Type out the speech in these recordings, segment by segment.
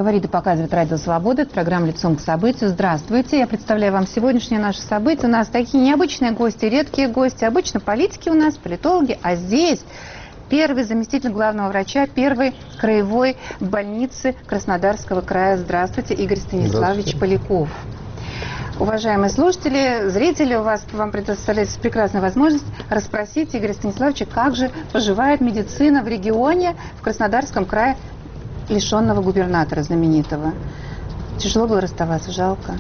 Говорит и показывает Радио Свобода. Это программа «Лицом к событию». Здравствуйте. Я представляю вам сегодняшнее наше событие. У нас такие необычные гости, редкие гости. Обычно политики у нас, политологи. А здесь первый заместитель главного врача первой краевой больницы Краснодарского края. Здравствуйте, Игорь Станиславович Поляков. Уважаемые слушатели, зрители, вам предоставляется прекрасная возможность расспросить Игоря Станиславовича, как же поживает медицина в регионе, в Краснодарском крае, лишенного губернатора знаменитого. Тяжело было расставаться, жалко.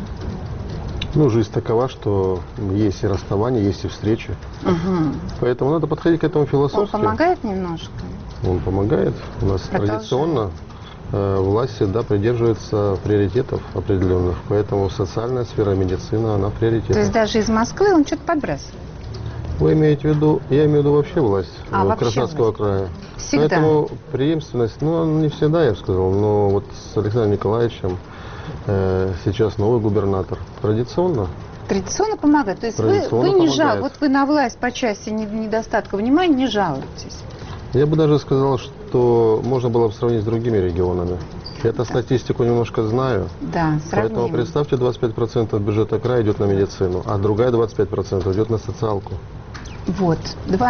Ну, жизнь такова, что есть и расставание, есть и встречи. Угу. Поэтому надо подходить к этому философски. Он помогает немножко? Он помогает. У нас традиционно власть всегда придерживается приоритетов определенных. Поэтому социальная сфера, медицина, она приоритет. То есть даже из Москвы он что-то подбрасывает? Вы имеете в виду, я имею в виду вообще власть Краснодарского края. Всегда. Поэтому преемственность, не всегда, я бы сказал, но вот с Александром Николаевичем сейчас новый губернатор. Традиционно помогает. То есть вы не жалуетесь. Вот вы на власть по части недостатка внимания не жалуетесь. Я бы даже сказал, что можно было бы сравнить с другими регионами. Я-то статистику немножко знаю. Да, поэтому представьте, 25% бюджета края идет на медицину, а другая 25% идет на социалку. Вот,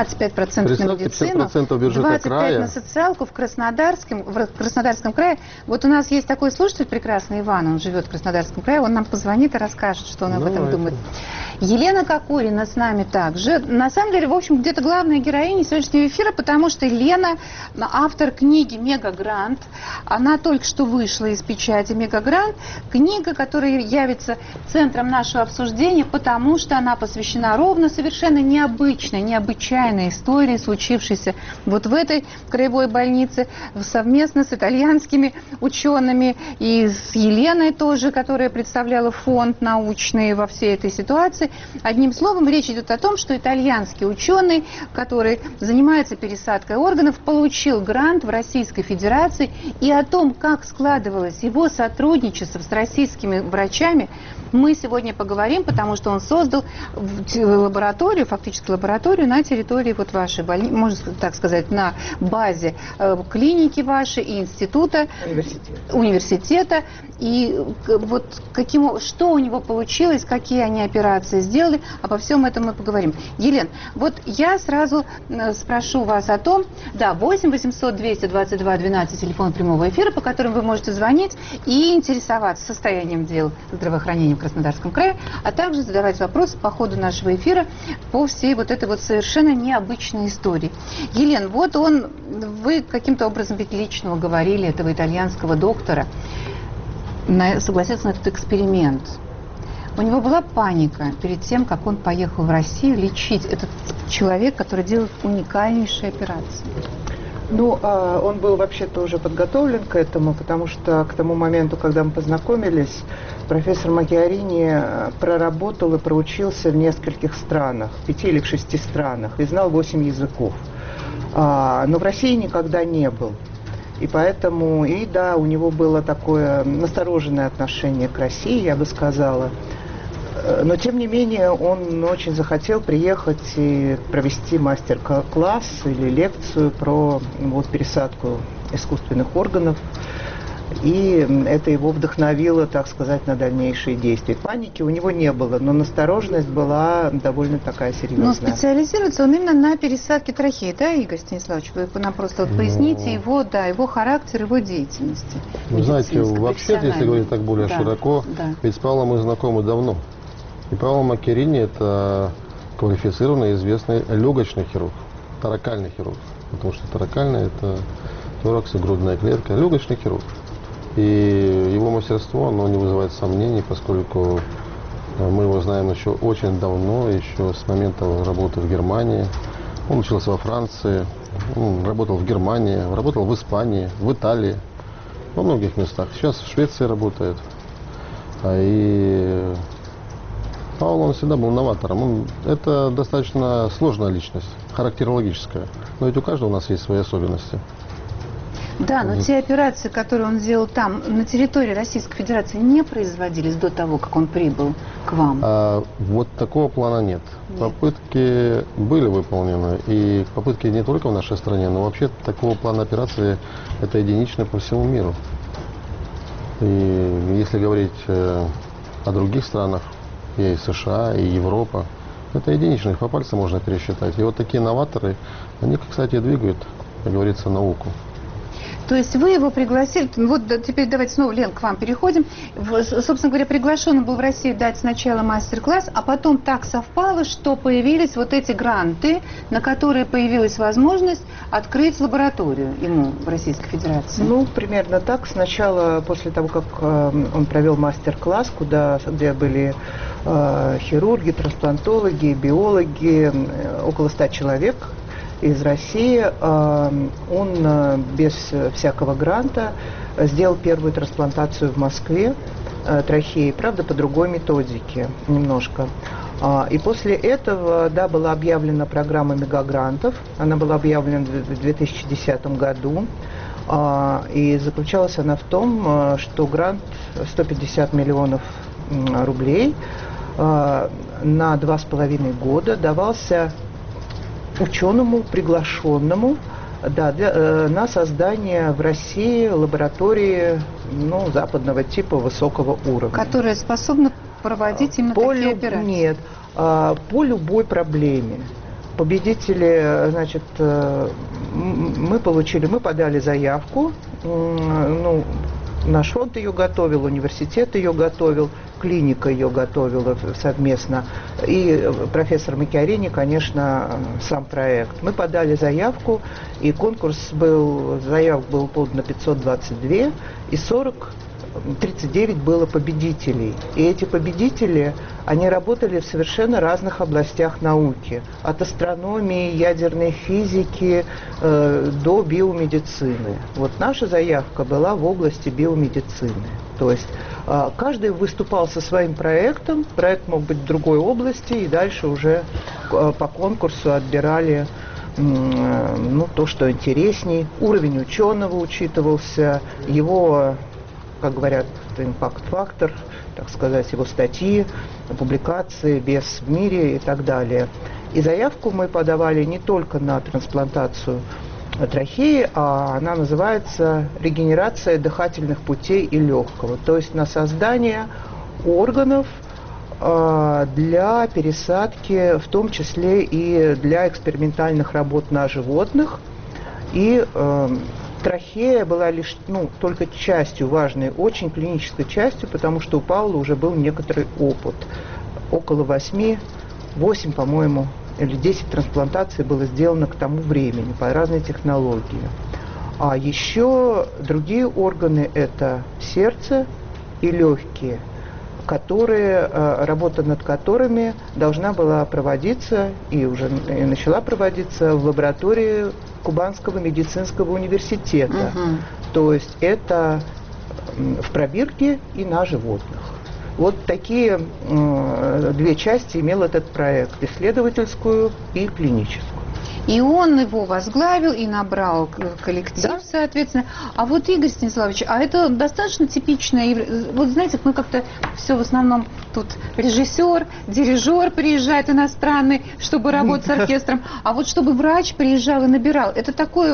25% на медицину, 25% на социалку в Краснодарском крае. Вот у нас есть такой слушатель прекрасный, Иван, он живет в Краснодарском крае, он нам позвонит и расскажет, что он об этом думает. Елена Кокорина с нами также. На самом деле, в общем, где-то главная героиня сегодняшнего эфира, потому что Лена, автор книги «Мегагрант», она только что вышла из печати «Мегагрант», книга, которая явится центром нашего обсуждения, потому что она посвящена ровно совершенно необычайной истории, случившейся вот в этой краевой больнице совместно с итальянскими учеными и с Еленой тоже, которая представляла фонд научный во всей этой ситуации. Одним словом, речь идет о том, что итальянский ученый, который занимается пересадкой органов, получил грант в Российской Федерации, и о том, как складывалось его сотрудничество с российскими врачами, мы сегодня поговорим, потому что он создал лабораторию, фактически лабораторию на территории вот вашей больницы, можно так сказать, на базе клиники вашей и института, университета. И вот что у него получилось, какие они операции сделали, обо всем этом мы поговорим. Елена, вот я сразу спрошу вас о том, 8 800 222 12, телефон прямого эфира, по которым вы можете звонить и интересоваться состоянием дел здравоохранения в Краснодарском крае, а также задавать вопросы по ходу нашего эфира по всей вот этой вот совершенно необычной истории. Елена, вот вы каким-то образом ведь лично уговорили этого итальянского доктора согласиться на этот эксперимент. У него была паника перед тем, как он поехал в Россию лечить этот человек, который делает уникальнейшие операции. Он был вообще-то уже подготовлен к этому, потому что к тому моменту, когда мы познакомились, профессор Макиарини проработал и проучился в нескольких странах, 5 или 6 странах, и знал 8 языков. Но в России никогда не был. И поэтому, у него было такое настороженное отношение к России, я бы сказала. Но, тем не менее, он очень захотел приехать и провести мастер-класс или лекцию про пересадку искусственных органов. И это его вдохновило, так сказать, на дальнейшие действия. Паники у него не было, но настороженность была довольно такая серьезная. Но специализируется он именно на пересадке трахеи, да, Игорь Станиславович? Вы нам просто поясните его характер, его деятельности. Вы знаете, вообще, если говорить так более широко, ведь с Павлом мы знакомы давно. И Павло Макиарини – это квалифицированный, известный легочный хирург, торакальный хирург. Потому что торакальный – это торакс и грудная клетка, легочный хирург. И его мастерство, оно не вызывает сомнений, поскольку мы его знаем еще очень давно, еще с момента работы в Германии. Он учился во Франции, он работал в Германии, работал в Испании, в Италии, во многих местах. Сейчас в Швеции работает. И Павел, он всегда был новатором. Это достаточно сложная личность, характерологическая. Но ведь у каждого у нас есть свои особенности. Да, но те операции, которые он сделал там, на территории Российской Федерации, не производились до того, как он прибыл к вам? Вот такого плана нет. Попытки были выполнены. И попытки не только в нашей стране, но вообще такого плана операции это единичное по всему миру. И если говорить о других странах, и США, и Европа, это единичных, по пальцам можно пересчитать. И вот такие новаторы, они, кстати, двигают, как говорится, науку. То есть вы его пригласили, вот теперь давайте снова, Лен, к вам переходим. Собственно говоря, приглашен был в Россию дать сначала мастер-класс, а потом так совпало, что появились вот эти гранты, на которые появилась возможность открыть лабораторию ему в Российской Федерации. Ну, примерно так. Сначала, после того, как он провел мастер-класс, где были хирурги, трансплантологи, биологи, около 100 человек из России, он без всякого гранта сделал первую трансплантацию в Москве трахеи, правда, по другой методике немножко. И после этого, да, была объявлена программа мегагрантов, она была объявлена в 2010 году, и заключалась она в том, что грант 150 миллионов рублей на 2,5 года давался ученому, приглашенному, да, на создание в России лаборатории, ну, западного типа, высокого уровня. Которая способна проводить именно такие операции? Нет, по любой проблеме. Победители, значит, мы подали заявку, ну, наш фонд ее готовил, университет ее готовил, клиника ее готовила совместно, и профессор Макиарини, конечно, сам проект. Мы подали заявку, и заявок было подано 522, и 39 было победителей. И эти победители, они работали в совершенно разных областях науки. От астрономии, ядерной физики до биомедицины. Вот наша заявка была в области биомедицины. То есть каждый выступал со своим проектом, проект мог быть в другой области, и дальше уже по конкурсу отбирали то, что интересней. Уровень ученого учитывался, его, как говорят, импакт-фактор, так сказать, его статьи, публикации, вес в мире и так далее. И заявку мы подавали не только на трансплантацию трахеи, а она называется регенерация дыхательных путей и легкого, то есть на создание органов для пересадки, в том числе и для экспериментальных работ на животных. И трахея была лишь, только частью, важной, очень клинической частью, потому что у Паула уже был некоторый опыт. Около 8, по-моему, или 10 трансплантаций было сделано к тому времени по разной технологии. А еще другие органы – это сердце и легкие, работа над которыми должна была проводиться и уже начала проводиться в лаборатории Кубанского медицинского университета. То есть это в пробирке и на животных. Вот такие две части имел этот проект: исследовательскую и клиническую. И он его возглавил и набрал коллектив, да, соответственно. А вот, Игорь Станиславович, а это достаточно типичное... Вот знаете, мы как-то все в основном тут режиссер, дирижер приезжает иностранный, чтобы работать с оркестром. А вот чтобы врач приезжал и набирал, это такое,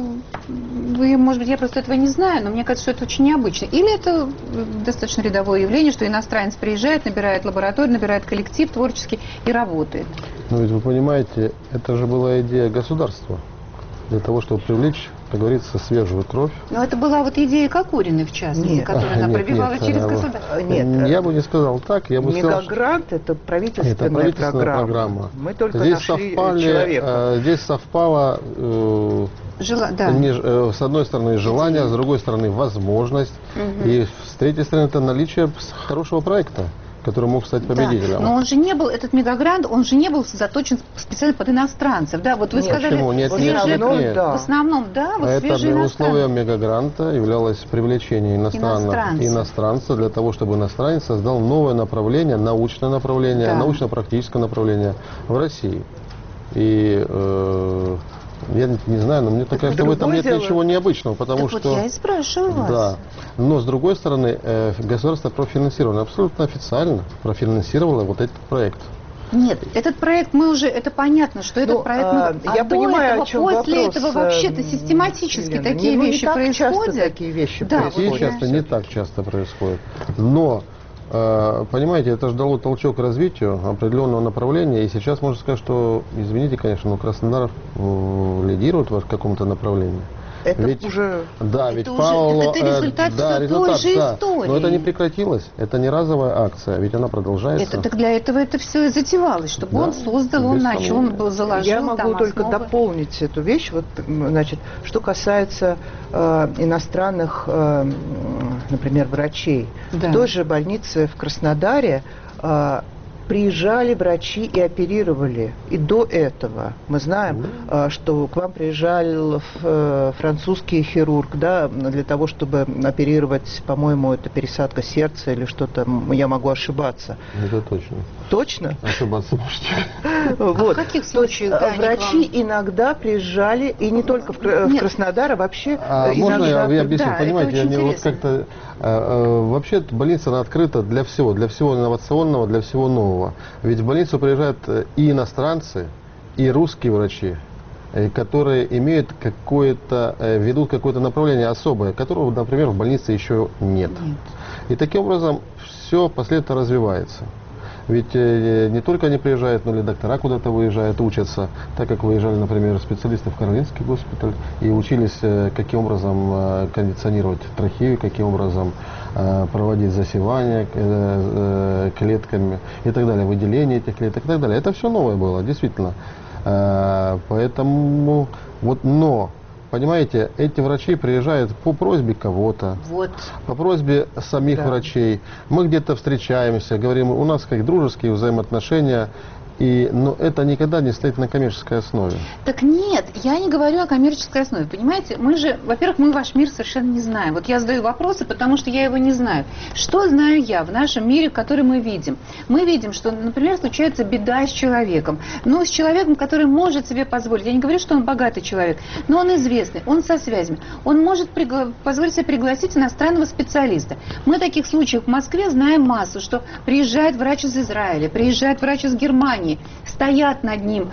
может быть, я просто этого не знаю, но мне кажется, что это очень необычно. Или это достаточно рядовое явление, что иностранец приезжает, набирает лабораторию, набирает коллектив творческий и работает. Ну ведь вы понимаете, это же была идея государства для того, чтобы привлечь, как говорится, свежую кровь. Но это была вот идея Кокуриной, в частности, которая она пробивала через государство. Нет, я бы не сказал так. Я бы сказал, мегагрант – это правительственная программа. Мы только нашли человека. Здесь совпало, с одной стороны, желание, с другой стороны, возможность. И с третьей стороны, это наличие хорошего проекта, который мог стать победителем. Да, но он же не был, этот мегагрант, он же не был заточен специально под иностранцев, да? Вот вы сказали, почему? Нет, в основном, да, вот свежие иностранцы. Условием мегагранта являлось привлечение иностранца для того, чтобы иностранец создал новое направление, научное направление, научно-практическое направление в России. И я не знаю, но мне так кажется, в этом нет ничего необычного, потому что... Вот я и спрашиваю вас. Да. Но, с другой стороны, государство профинансировало, абсолютно официально профинансировало вот этот проект. Нет, этот проект мы уже, это понятно, что этот проект мы... Я понимаю, этого, о чем после вопрос, этого вообще-то систематически Елена, такие вещи не так происходят. Часто такие вещи Такие часто не так часто происходят. Но, понимаете, это же дало толчок к развитию определенного направления. И сейчас можно сказать, что, извините, конечно, но Краснодар лидирует в каком-то направлении. Это ведь, уже... Да, это ведь уже, Павел... это результат все той же истории. Но это не прекратилось. Это не разовая акция, ведь она продолжается. Так для этого это все и затевалось, чтобы он создал, он начал, он был заложил. Я могу только дополнить эту вещь. Вот, значит, что касается иностранных, например, врачей. В той же больнице в Краснодаре приезжали врачи и оперировали. И до этого мы знаем, что к вам приезжал французский хирург, да, для того, чтобы оперировать, по-моему, это пересадка сердца или что-то, я могу ошибаться. Это точно. Точно? Ошибаться можете. Вот. А в каких случаях? Врачи иногда приезжали, и не только в Краснодар, а вообще... Можно я объясню? Да, понимаете, они вот как-то... Вообще больница она открыта для всего инновационного, для всего нового. Ведь в больницу приезжают и иностранцы, и русские врачи, которые имеют ведут какое-то направление особое, которого, например, в больнице еще нет. И таким образом все последовательно развивается. Ведь не только они приезжают, но и доктора куда-то выезжают, учатся, так как выезжали, например, специалисты в Каролинский госпиталь и учились, каким образом кондиционировать трахею, каким образом проводить засевание клетками и так далее, выделение этих клеток и так далее. Это все новое было, действительно. Поэтому, но... Понимаете, эти врачи приезжают по просьбе кого-то, по просьбе самих врачей. Мы где-то встречаемся, говорим, у нас как дружеские взаимоотношения, но это никогда не стоит на коммерческой основе. Так нет, я не говорю о коммерческой основе, понимаете? Мы же, во-первых, мы ваш мир совершенно не знаем. Вот я задаю вопросы, потому что я его не знаю. Что знаю я в нашем мире, который мы видим? Мы видим, что, например, случается беда с человеком. Но с человеком, который может себе позволить. Я не говорю, что он богатый человек, но он известный, он со связями. Он может позволить себе пригласить иностранного специалиста. Мы таких случаев в Москве знаем массу, что приезжает врач из Израиля, приезжает врач из Германии, стоят над ним,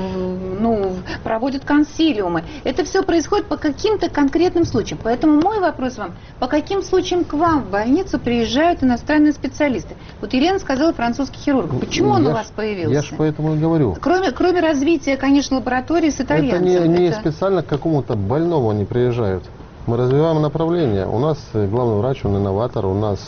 проводят консилиумы. Это все происходит по каким-то конкретным случаям. Поэтому мой вопрос вам, по каким случаям к вам в больницу приезжают иностранные специалисты? Вот Елена сказала французский хирург. Почему он у вас появился? Я же поэтому и говорю. Кроме развития, конечно, лаборатории с итальянцем. Это не специально к какому-то больному они приезжают. Мы развиваем направление. У нас главный врач, он инноватор, у нас...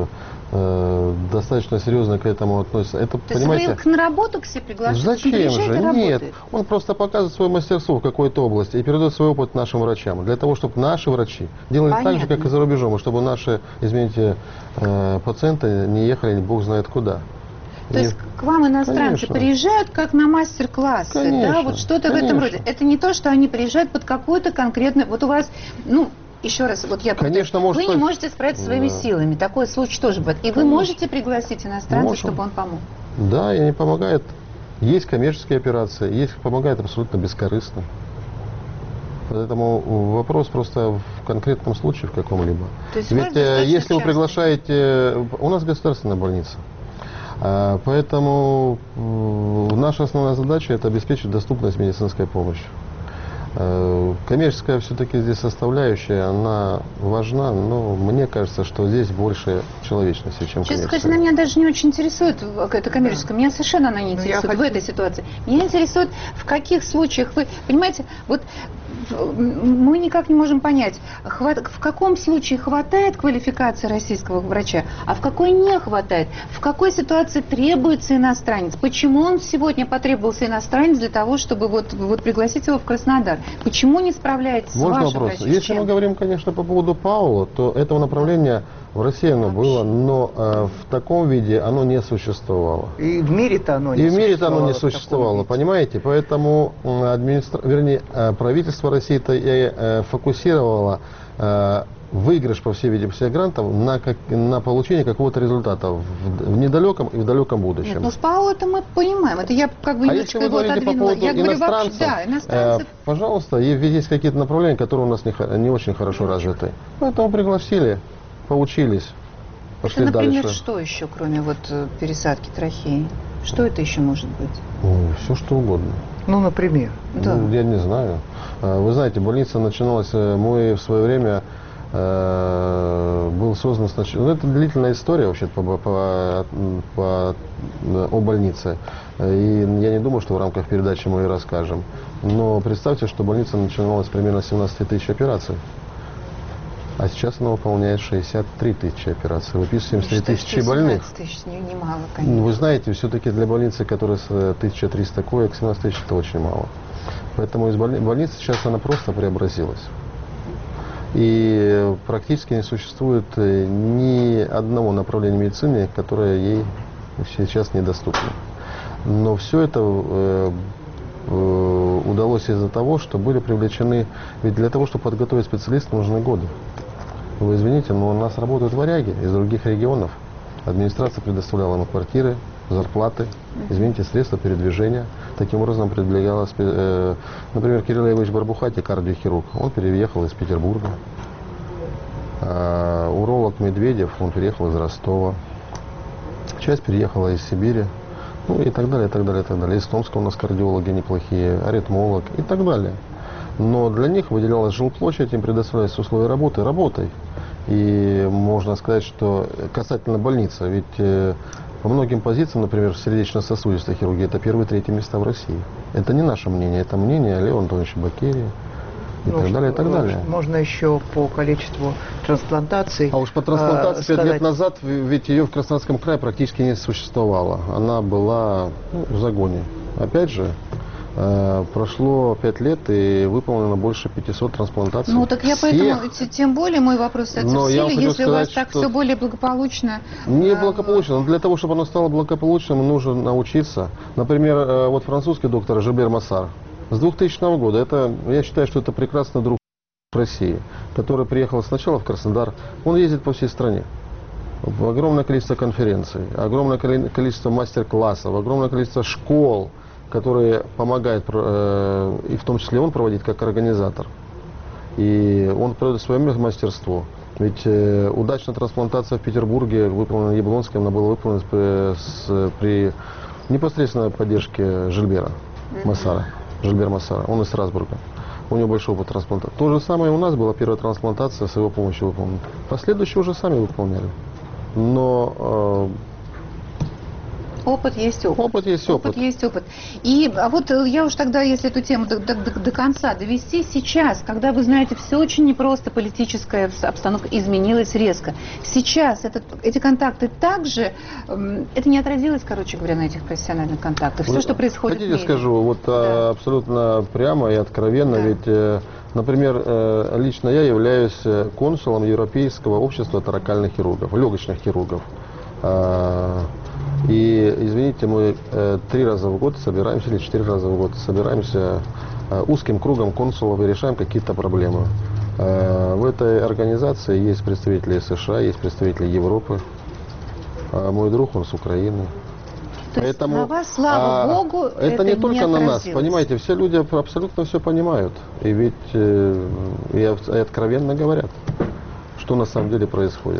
достаточно серьезно к этому относится. Это, то понимаете, есть вы на работу к себе приглашаете? Зачем же? Нет. Он просто показывает свое мастерство в какой-то области и передает свой опыт нашим врачам. Для того, чтобы наши врачи делали так же, как и за рубежом, и чтобы наши, извините, пациенты не ехали бог знает куда. То есть к вам иностранцы приезжают как на мастер-классы, да, вот что-то в этом роде. Это не то, что они приезжают под какую-то конкретную... Вот у вас, еще раз, вот я Конечно, вы не можете справиться своими силами. Такой случай тоже бывает. И вы можете пригласить иностранца, чтобы он помог? Да, и они помогают. Есть коммерческие операции, есть помогают абсолютно бескорыстно. Поэтому вопрос просто в конкретном случае в каком-либо. Ведь если вы приглашаете... У нас государственная больница. Поэтому наша основная задача – это обеспечить доступность медицинской помощи. Коммерческая все-таки здесь составляющая, она важна, но мне кажется, что здесь больше человечности, чем коммерческая. Честно сказать, она меня даже не очень интересует, эта коммерческая. Меня совершенно она не интересует в этой ситуации. Меня интересует, в каких случаях вы... Понимаете, вот мы никак не можем понять, в каком случае хватает квалификации российского врача, а в какой не хватает. В какой ситуации требуется иностранец. Почему он сегодня потребовался иностранец для того, чтобы вот пригласить его в Краснодар? Почему не справляется с вашим врачом? Если мы говорим, конечно, по поводу Паула, то этого направления в России оно было, но в таком виде оно не существовало. И в мире-то оно не существовало. Понимаете? Поэтому правительство России-то и фокусировало выигрыш, по всей видимости, грантов на получение какого-то результата в недалеком и в далеком будущем. Нет, с Паула это мы понимаем. Это я если вы говорите по поводу иностранцев, пожалуйста, есть какие-то направления, которые у нас не очень хорошо развиты. Поэтому пригласили, поучились, пошли дальше. Например, что еще, кроме пересадки трахеи? Что это еще может быть? Все что угодно. Ну, например? Да. Я не знаю. Вы знаете, больница начиналась, мы в свое время был создан сначала. Это длительная история вообще о больнице. И я не думаю, что в рамках передачи мы ее расскажем. Но представьте, что больница начиналась примерно 17 тысяч операций. А сейчас она выполняет 63 тысячи операций. Выписываем 73 тысячи больных. 17 тысяч немало, конечно. Вы знаете, все-таки для больницы, которая с 1300 коек, 17 тысяч это очень мало. Поэтому из больницы сейчас она просто преобразилась. И практически не существует ни одного направления медицины, которое ей сейчас недоступно. Но все это удалось из-за того, что были привлечены... Ведь для того, чтобы подготовить специалистов, нужны годы. Вы извините, но у нас работают варяги из других регионов. Администрация предоставляла им квартиры, зарплаты, извините, средства передвижения. Таким образом продвигалось, например, Кирилл Ильич Барбухати, кардиохирург, он переехал из Петербурга. Уролог Медведев, он переехал из Ростова. Часть переехала из Сибири. Ну и так далее, и так далее, и так далее. Из Томска у нас кардиологи неплохие, аритмолог и так далее. Но для них выделялась жилплощадь, им предоставлялись условия работы работой. И можно сказать, что касательно больницы, ведь по многим позициям, например, сердечно-сосудистой хирургии, это первые, третьи места в России. Это не наше мнение, это мнение Лео Антоновича Бакерии. И так далее, и так далее. Можно еще по количеству трансплантаций. А уж по трансплантации 5 лет назад, ведь ее в Краснодарском крае практически не существовало. Она была в загоне. Опять же, прошло 5 лет и выполнено больше 500 трансплантаций. Ну так я поэтому, тем более мой вопрос остается в силе, если сказать, у вас так все более благополучно. Не благополучно, но для того, чтобы оно стало благополучным, нужно научиться. Например, вот французский доктор Жильбер Массар. С 2000 года, я считаю, что это прекрасный друг России, который приехал сначала в Краснодар. Он ездит по всей стране. Огромное количество конференций, огромное количество мастер-классов, огромное количество школ, которые помогают, и в том числе он проводит как организатор. И он проводит свое мастерство. Ведь удачная трансплантация в Петербурге, выполнена Яблонским, она была выполнена при непосредственной поддержке Жильбера Массара. Жильбер Массара, он из Страсбурга. У него большой опыт трансплантации. То же самое у нас была первая трансплантация с его помощью выполнена. Последующие уже сами выполняли. Но опыт есть опыт. Опыт есть опыт. Опыт есть опыт. И вот я уж тогда, если эту тему до конца довести, сейчас, когда вы знаете, все очень непросто, политическая обстановка изменилась резко. Сейчас эти контакты также, это не отразилось, короче говоря, на этих профессиональных контактах. Все, что происходит в мире. Хотите, скажу, вот да. Абсолютно прямо и откровенно, да. Ведь, например, лично я являюсь консулом Европейского общества торакальных хирургов, легочных хирургов. И, извините, мы 3 раза в год собираемся, или 4 раза в год собираемся узким кругом консулов и решаем какие-то проблемы. В этой организации есть представители США, есть представители Европы. Мой друг, он с Украины. То поэтому на вас, слава Богу, это не только на нас, понимаете, все люди абсолютно все понимают. И ведь и откровенно говорят, что на самом деле происходит.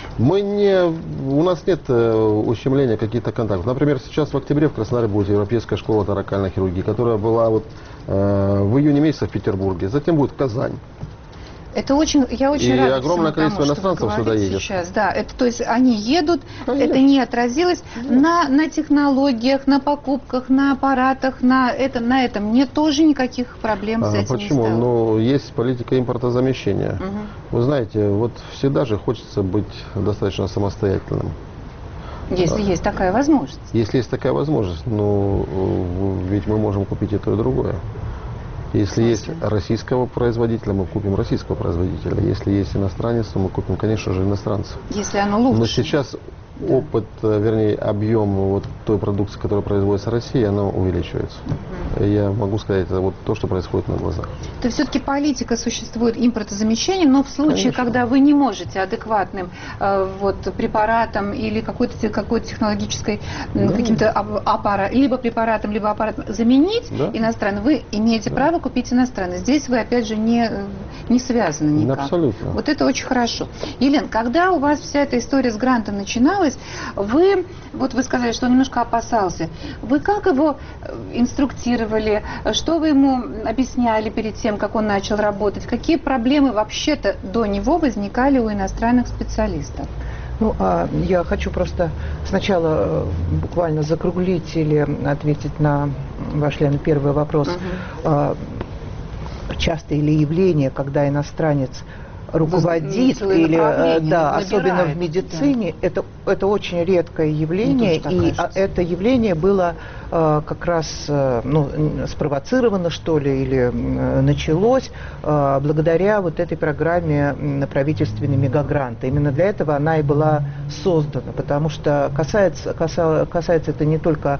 У нас нет ущемления каких-то контактов. Например, сейчас в октябре в Краснодаре будет Европейская школа торакальной хирургии, которая была в июне месяце в Петербурге, затем будет Казань. Это я очень рада. И огромное количество иностранцев сюда едет. Сейчас, да, то есть они едут, это не отразилось на технологиях, на покупках, на аппаратах, на этом. Мне тоже никаких проблем с этим почему? не стало. Ну, есть политика импортозамещения. Вы знаете, вот всегда же хочется быть достаточно самостоятельным. Если есть такая возможность. Если есть такая возможность, ну, ведь мы можем купить и то, и другое. Если есть российского производителя, мы купим российского производителя. Если есть иностранец, то мы купим, конечно же, иностранца. Если оно лучше. Но сейчас опыт, вернее, объем вот той продукции, которая производится в России, она увеличивается. Я могу сказать, это вот то, что происходит на глазах. То есть все-таки политика существует импортозамещения, но в случае, конечно, когда вы не можете адекватным препаратом или какой-то технологической каким-то аппаратом, либо препаратом, либо аппаратом заменить иностранный, вы имеете право купить иностранный. Здесь вы, опять же, не связаны никак. Абсолютно. Вот это очень хорошо. Елена, когда у вас вся эта история с грантом начиналась, случилось. Вы сказали, что он немножко опасался. Вы как его инструктировали? Что вы ему объясняли перед тем, как он начал работать? Какие проблемы вообще-то до него возникали у иностранных специалистов? Я хочу просто сначала буквально закруглить или ответить на ваш, Лена, первый вопрос. Часто ли явление, когда иностранец руководит или особенно в медицине, это очень редкое явление, и это явление было как раз спровоцировано, что ли, или началось благодаря вот этой программе правительственной мегагранта. Именно для этого она и была создана, потому что касается это не только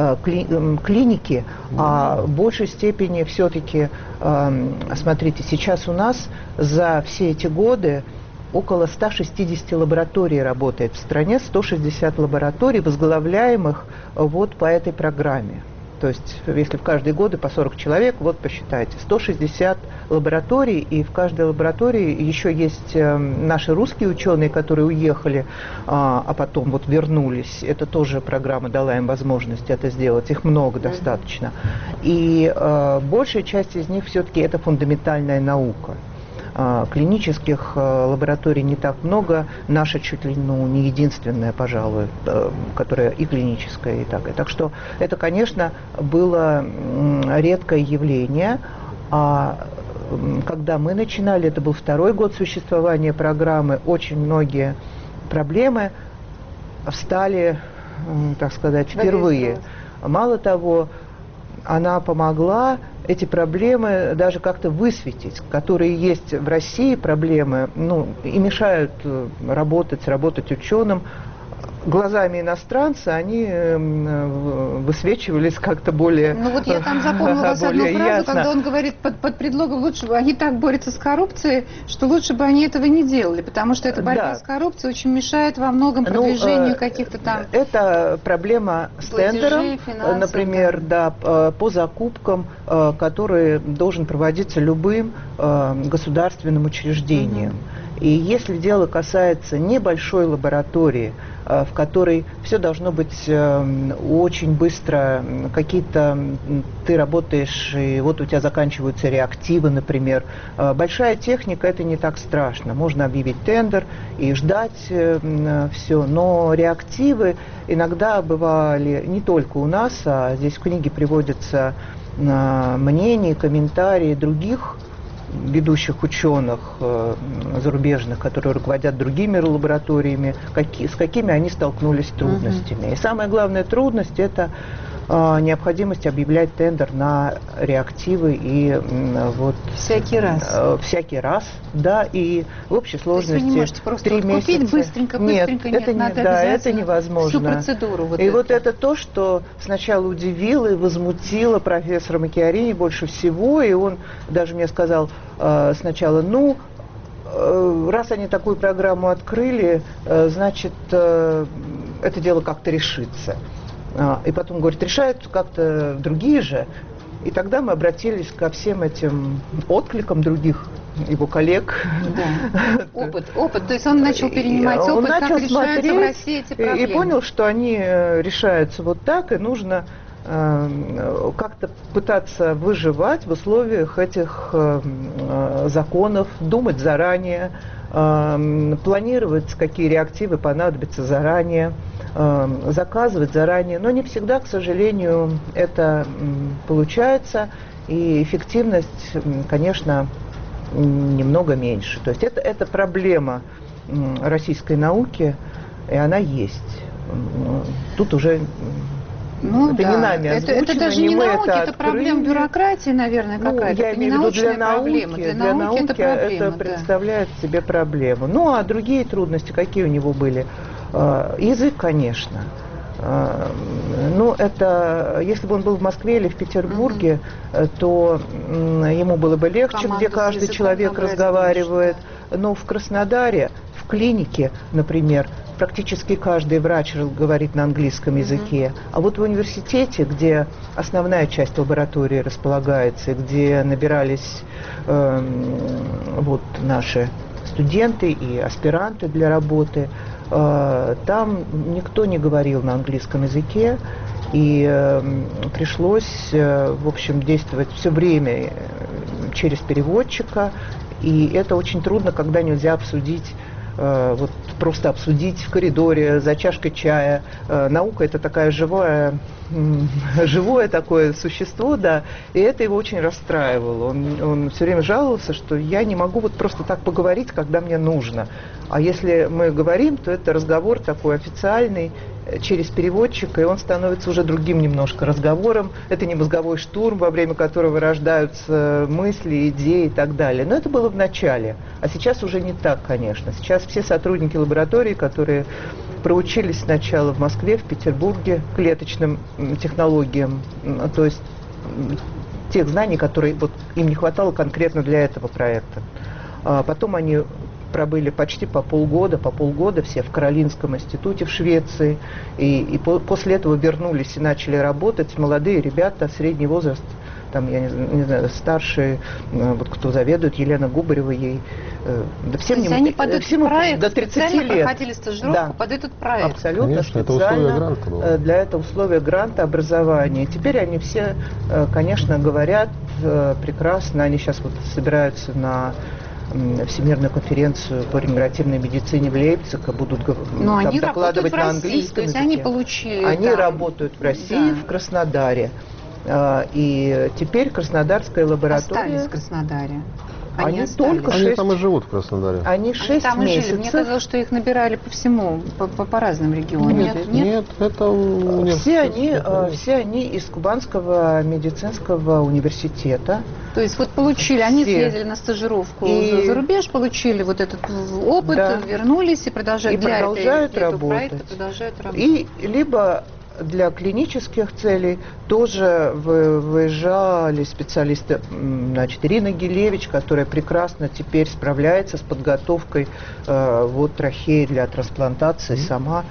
клиники, а в большей степени все-таки, смотрите, сейчас у нас за все эти годы около 160 лабораторий работает в стране, 160 лабораторий, возглавляемых вот по этой программе. То есть, если в каждые годы по 40 человек, вот посчитайте, 160 лабораторий, и в каждой лаборатории еще есть наши русские ученые, которые уехали, а потом вот вернулись. Это тоже программа дала им возможность это сделать, их много достаточно. И большая часть из них все-таки это фундаментальная наука. Клинических лабораторий не так много, наша чуть ли не единственная, пожалуй, которая и клиническая, и так. Так что это, конечно, было редкое явление. А когда мы начинали, это был второй год существования программы, очень многие проблемы встали, так сказать, впервые. Мало того, она помогла эти проблемы даже как-то высветить, которые есть в России проблемы, и мешают работать ученым. Глазами иностранца они высвечивались как-то более я там запомнила вас одну фразу, когда он говорит под предлогом, лучше бы они так борются с коррупцией, что лучше бы они этого не делали, потому что эта борьба с коррупцией очень мешает во многом продвижению каких-то там... Это проблема с тендером, например, по закупкам, который должен проводиться любым государственным учреждением. И если дело касается небольшой лаборатории, в которой все должно быть очень быстро, какие-то ты работаешь, и вот у тебя заканчиваются реактивы, например. Большая техника — это не так страшно. Можно объявить тендер и ждать все. Но реактивы иногда бывали не только у нас, а здесь в книге приводятся мнения, комментарии других ведущих ученых зарубежных, которые руководят другими лабораториями, с какими они столкнулись с трудностями. И самая главная трудность — это необходимость объявлять тендер на реактивы и всякий раз, да, и в общей сложности. То есть вы не можете просто 3 месяца купить быстренько, это невозможно. Всю процедуру это то, что сначала удивило и возмутило профессора Маккиарини больше всего, и он даже мне сказал сначала, раз они такую программу открыли, значит, это дело как-то решится. И потом, говорит, решают как-то другие же. И тогда мы обратились ко всем этим откликам других его коллег. Да. Опыт. То есть он начал перенимать опыт, как решаются в России эти проблемы. И понял, что они решаются вот так, и нужно как-то пытаться выживать в условиях этих законов, думать заранее, планировать, какие реактивы понадобятся заранее, заказывать заранее, но не всегда, к сожалению, это получается, и эффективность, конечно, немного меньше. То есть это проблема российской науки, и она есть. Тут уже это не нами озвучено, это даже не науки, это проблема бюрократии, наверное, какая-то. Я имею в виду для науки это представляет себе проблему. А другие трудности, какие у него были? Язык, конечно. Если бы он был в Москве или в Петербурге, то ему было бы легче, где каждый человек разговаривает. Но в Краснодаре, в клинике, например, практически каждый врач говорит на английском языке. А вот в университете, где основная часть лаборатории располагается, где набирались наши студенты и аспиранты для работы. Там никто не говорил на английском языке, и пришлось, в общем, действовать все время через переводчика, и это очень трудно, когда нельзя обсудить, вот просто обсудить в коридоре за чашкой чая. Наука — это такая живое такое существо, да, и это его очень расстраивало. Он все время жаловался, что я не могу вот просто так поговорить, когда мне нужно. А если мы говорим, то это разговор такой официальный, через переводчика, и он становится уже другим немножко разговором. Это не мозговой штурм, во время которого рождаются мысли, идеи и так далее. Но это было в начале. А сейчас уже не так, конечно. Сейчас все сотрудники лаборатории, которые проучились сначала в Москве, в Петербурге клеточным технологиям, то есть тех знаний, которые вот им не хватало конкретно для этого проекта. Потом они пробыли почти по полгода все в Каролинском институте в Швеции, и после этого вернулись и начали работать молодые ребята, средний возраст, там, я не знаю, старшие, вот кто заведует, Елена Губарева, ей да всем они под этот проект до 30 лет проходили стажировку, под этот проект. Абсолютно. Конечно, специально это условия гранта. Для этого условия гранта образования. Теперь они все, конечно, говорят прекрасно, они сейчас вот собираются на Всемирную конференцию по регенеративной медицине в Лейпциге, будут там докладывать на английском языке. Они получили, они работают в России, в Краснодаре. И теперь Краснодарская лаборатория... Остались в Краснодаре. Они только 6... Они там и живут в Краснодаре. Они 6 там месяцев. Жили. Мне казалось, что их набирали по всему, по разным регионам. Нет, это все они из Кубанского медицинского университета. То есть вот получили, они съездили на стажировку за рубеж, получили вот этот опыт, вернулись и продолжают работать. И либо для клинических целей тоже выезжали специалисты, значит, Ирина Гилевич, которая прекрасно теперь справляется с подготовкой вот трахеи для трансплантации сама.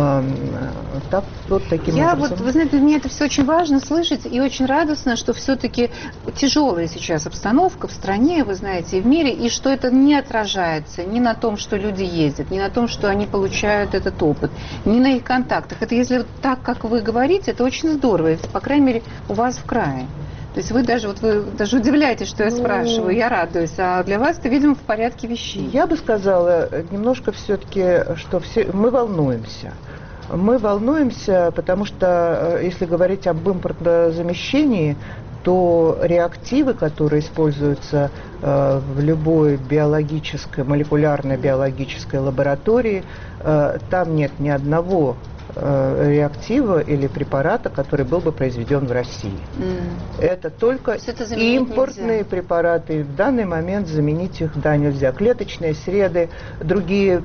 Так, вот таким образом. Вы знаете, мне это все очень важно слышать, и очень радостно, что все-таки тяжелая сейчас обстановка в стране, вы знаете, и в мире, и что это не отражается ни на том, что люди ездят, ни на том, что они получают этот опыт, ни на их контактах. Это если вот так, как вы говорите, это очень здорово, по крайней мере, у вас в крае. То есть вы даже удивляетесь, что я спрашиваю, я радуюсь, а для вас это, видимо, в порядке вещей. Я бы сказала немножко все-таки, что мы волнуемся. Мы волнуемся, потому что, если говорить об импортозамещении, то реактивы, которые используются в любой биологической, молекулярной биологической лаборатории, там нет ни одного реактива или препарата, который был бы произведен в России. Это только импортные препараты. В данный момент заменить их, нельзя. Клеточные среды, другие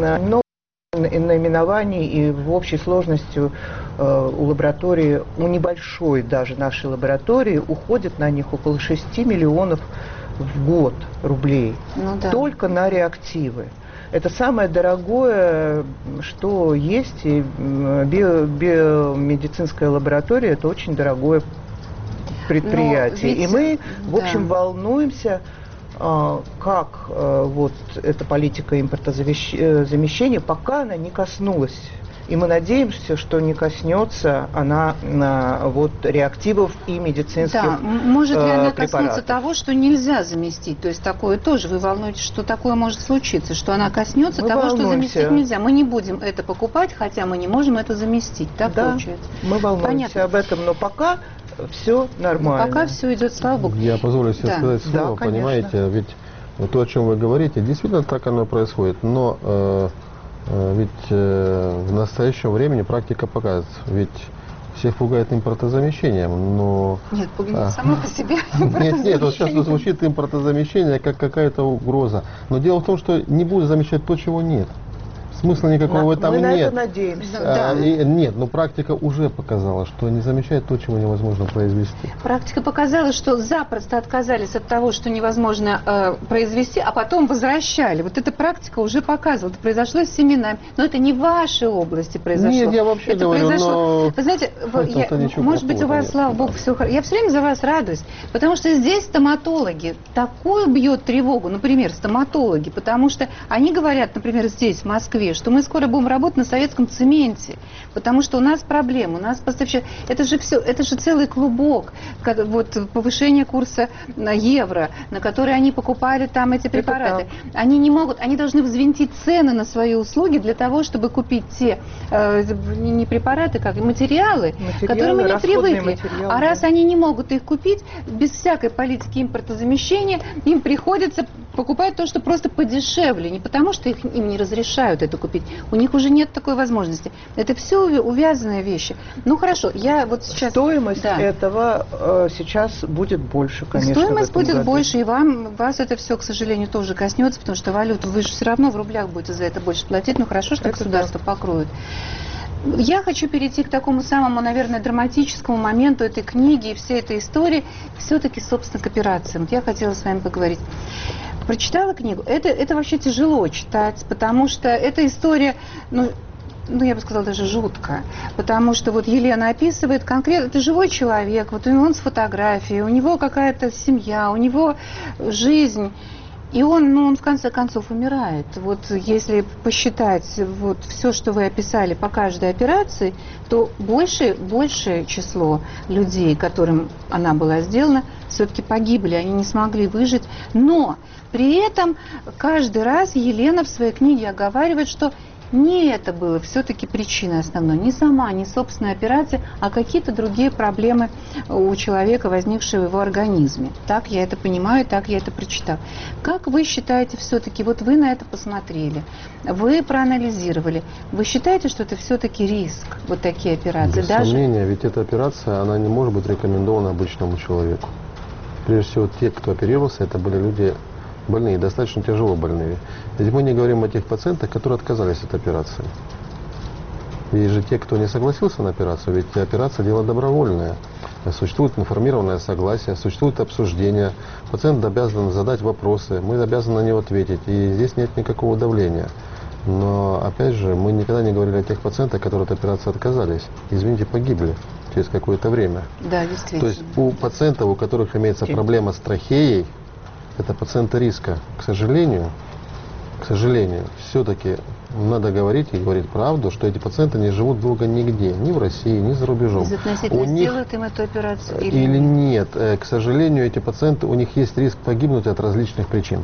наименований, и в общей сложности у лаборатории, у небольшой даже нашей лаборатории, уходит на них около 6 миллионов в год рублей. Только на реактивы. Это самое дорогое, что есть, и биомедицинская лаборатория – это очень дорогое предприятие. И мы, в общем, волнуемся, как вот эта политика импортозамещения, пока она не коснулась. И мы надеемся, что не коснется она вот реактивов и медицинских препаратов. Может ли она коснуться того, что нельзя заместить? То есть такое тоже, вы волнуетесь, что такое может случиться, что она коснется того, что заместить нельзя. Мы не будем это покупать, хотя мы не можем это заместить. Так получается? Мы волнуемся об этом, но пока все нормально. Пока все идет, слава Богу. Я позволю себе сказать слово, понимаете, ведь то, о чем вы говорите, действительно так оно происходит, но ведь в настоящем времени практика показывает, ведь всех пугает импортозамещением, но... Нет, пугает само по себе. Нет, вот сейчас звучит импортозамещение как какая-то угроза, но дело в том, что не будет замещать то, чего нет. Смысла никакого в этом нет. Мы на это надеемся. Нет, но практика уже показала, что не замечает то, чего невозможно произвести. Практика показала, что запросто отказались от того, что невозможно произвести, а потом возвращали. Вот эта практика уже показывала. Это произошло с семенами. Но это не в вашей области произошло. Нет, я вообще это говорю, произошло... но... Вы знаете, может быть, у вас, слава богу, все хорошо. Я все время за вас радуюсь, потому что здесь стоматологи такую бьет тревогу, например, стоматологи, потому что они говорят, например, здесь, в Москве, что мы скоро будем работать на советском цементе, потому что у нас проблемы, у нас поставщики. Это же все, это же целый клубок, вот повышение курса на евро, на который они покупали там эти препараты. Они не могут, они должны взвинтить цены на свои услуги для того, чтобы купить те не препараты, как материалы, к которым они привыкли. А раз они не могут их купить, без всякой политики импортозамещения, им приходится покупать то, что просто подешевле, не потому что им не разрешают это купить. У них уже нет такой возможности. Это все увязанные вещи. Ну хорошо, я вот сейчас... Стоимость этого сейчас будет больше, конечно. Стоимость будет больше, и вас это все, к сожалению, тоже коснется, потому что валюту вы же все равно в рублях будете за это больше платить. Ну хорошо, что государство покроет. Я хочу перейти к такому самому, наверное, драматическому моменту этой книги и всей этой истории, все-таки, собственно, к операциям. Вот я хотела с вами поговорить. Прочитала книгу. Это вообще тяжело читать, потому что эта история, ну, я бы сказала, даже жутко. Потому что вот Елена описывает конкретно, это живой человек, вот он с фотографией, у него какая-то семья, у него жизнь. И он в конце концов умирает. Вот если посчитать вот все, что вы описали по каждой операции, то большее число людей, которым она была сделана, все-таки погибли, они не смогли выжить. Но при этом каждый раз Елена в своей книге оговаривает, что не это было все-таки причиной основной, не сама, не собственная операция, а какие-то другие проблемы у человека, возникшие в его организме. Так я это понимаю, так я это прочитала. Как вы считаете все-таки, вот вы на это посмотрели, вы проанализировали, вы считаете, что это все-таки риск, вот такие операции? Без сомнения, ведь эта операция, она не может быть рекомендована обычному человеку. Прежде всего, те, кто оперировался, это были люди больные, достаточно тяжело больные. Ведь мы не говорим о тех пациентах, которые отказались от операции. Есть же те, кто не согласился на операцию, ведь операция – дело добровольное. Существует информированное согласие, существует обсуждение. Пациент обязан задать вопросы, мы обязаны на него ответить, и здесь нет никакого давления. Но, опять же, мы никогда не говорили о тех пациентах, которые от операции отказались. Извините, погибли через какое-то время. Да, действительно. То есть у пациентов, у которых имеется проблема с трахеей, это пациенты риска. К сожалению, все-таки надо говорить и говорить правду, что эти пациенты не живут долго нигде, ни в России, ни за рубежом. Безотносительно сделают им эту операцию или нет. К сожалению, эти пациенты, у них есть риск погибнуть от различных причин.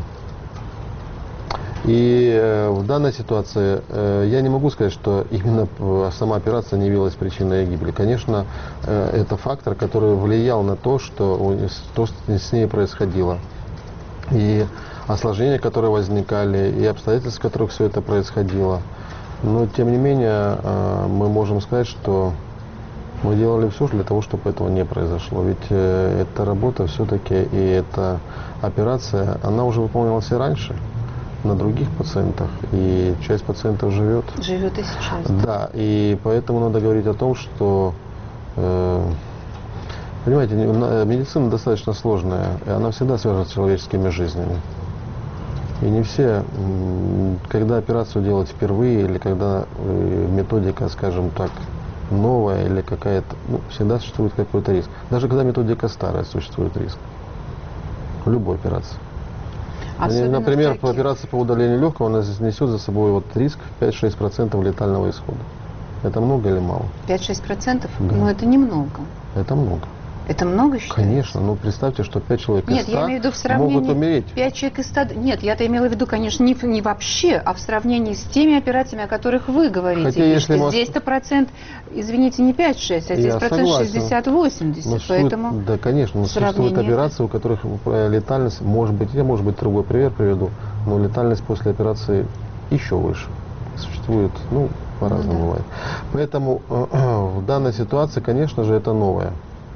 И в данной ситуации я не могу сказать, что именно сама операция не явилась причиной гибели. Конечно, это фактор, который влиял на то, что с ней происходило. И осложнения, которые возникали, и обстоятельства, в которых все это происходило. Но, тем не менее, мы можем сказать, что мы делали все для того, чтобы этого не произошло. Ведь эта работа все-таки, и эта операция, она уже выполнялась и раньше на других пациентах, и часть пациентов живет. Живет и сейчас. Да, и поэтому надо говорить о том, что... Понимаете, медицина достаточно сложная, и она всегда связана с человеческими жизнями. И не все, когда операцию делать впервые, или когда методика, скажем так, новая, или какая-то, всегда существует какой-то риск. Даже когда методика старая, существует риск. В любой операции. Например, по операции по удалению легкого она несет за собой вот риск 5-6% летального исхода. Это много или мало? 5-6%? Да. Но это немного. Это много. Это много считается? Конечно, ну представьте, что 5 человек из 100 я имею в виду в сравнении могут умереть. 5 человек из 100... Нет, я-то имела в виду, конечно, не вообще, а в сравнении с теми операциями, о которых вы говорите. Хотя, если здесь-то процент, извините, не 5-6, а здесь процент 60-80. Поэтому да, конечно, но существуют операции, у которых летальность, может быть, я, может быть, другой пример приведу, но летальность после операции еще выше. Существует, по-разному бывает. Поэтому в данной ситуации, конечно же, это новое.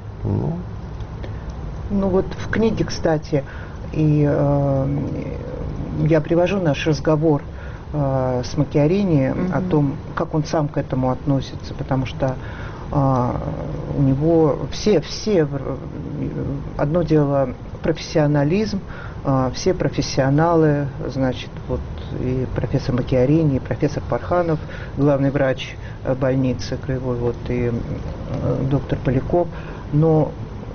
Ну вот в книге, кстати, и я привожу наш разговор с Макиарини о том, как он сам к этому относится, потому что у него все, одно дело профессионализм, все профессионалы, значит, вот и профессор Макиарини, и профессор Парханов, главный врач больницы краевой, вот, и доктор Поляков, но